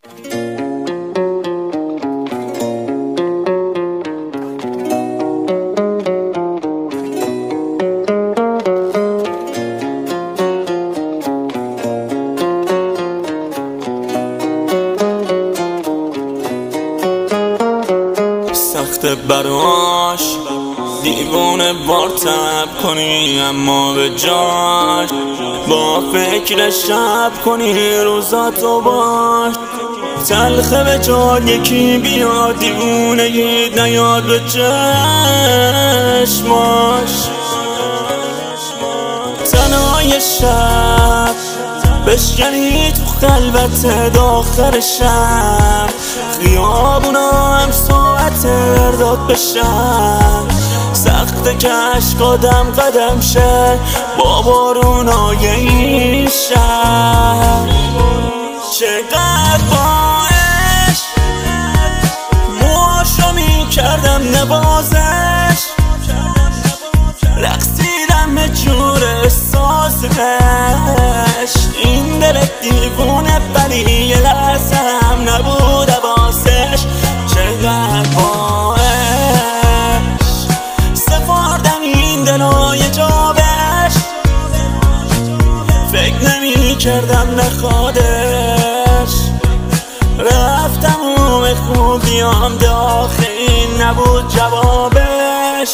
سخته براش دیوونه بار تب کنی، اما به جاش با فکر شب کنی روزاتو باش. تلخه به جا یکی بیاد دیوونه گید نیاد به چشماش. تنهای شب بشکنی تو خلوت داخل شب، خیابونا هم ساعت ارداد بشن. سخت کش قدم شه با بارونای این شب. چقدر باش موهاشو میکردم نوازش، رقصیدم به جور احساسش. این دل دیوونه ولی یه لحظه هم نبود حواسش. چقدر باش سپردم این دلای جا بهش، فکر نمی کردم نخوادش. رفتم و به خوبیام داخل این نبود جوابش.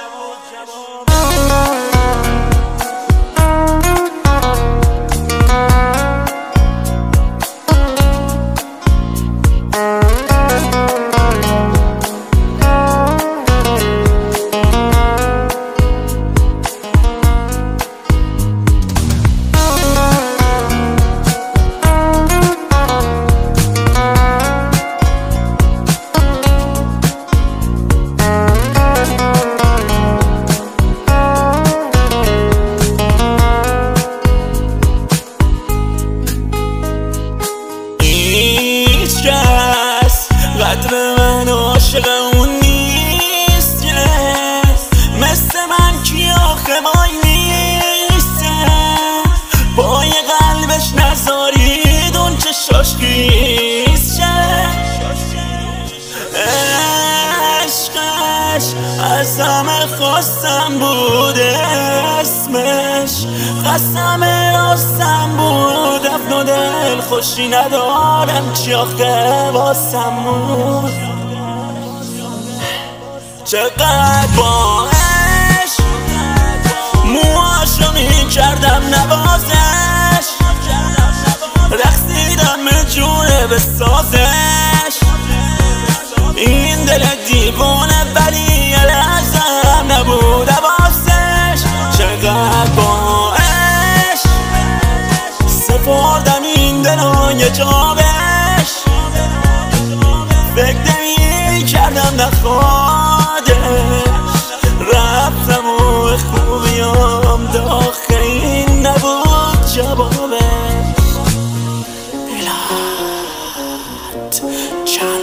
قدر من عاشق اون نیست، مثل من کی آخه وای نیسته. با یه قلبش نذارید اون چشاش خیز شه. عشقش از همه خواستم بود اسمش، قسم راستم بود افن و دل خوشی ندارم چی آخه واسم بود. چقدر باش موهاشو میکردم نوازش، رقصیدم به جونه به سازش. این دل دیوونه ولی یه لحظه هم نبود حواسش. چقدر باش سپردم این دلای جا بهش، فکر نمی کردم نخوادش. رفتم و به خوبیام داخل این نبود جوابش. بلاد